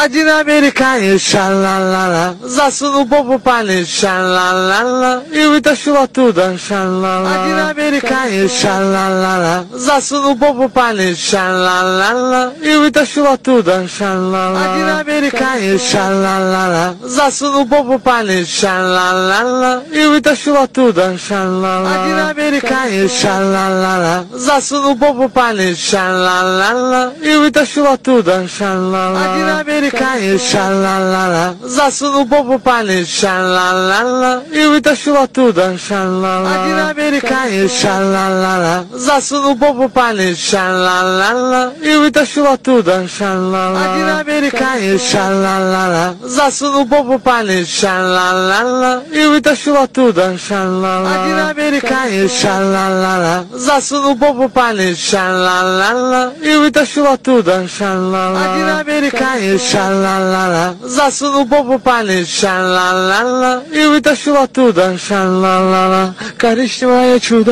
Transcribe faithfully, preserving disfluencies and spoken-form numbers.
Aqui na América, xalala, zaço no povo pane, xalala, e muita chuva toda, xalala. Aqui na América, xalala, zaço no povo pane, xalala, e muita chuva toda, xalala. Aqui na América, xalala, zaço no povo pane, xalala, e muita chuva toda, xalala. Aqui na América, xalala, zaço no povo pane, xalala, e muita chuva toda, xalala. Aqui na América, xalala, zaço no povo pane, xalala, e muita chuva toda, xalala. Aqui na América, xalala, zaço no povo pane, xalala, e muita chuva toda, xalala. Aqui na América, xalala, zaço no povo pane, xalala, e muita chuva toda, xalala. Aqui na América, xalala, zaço no povo pane, xalala, e muita chuva toda, xalala. Aqui na América, xalala, zaço no povo pane, xalala, e muita chuva toda, xalala. Carisma e ajuda.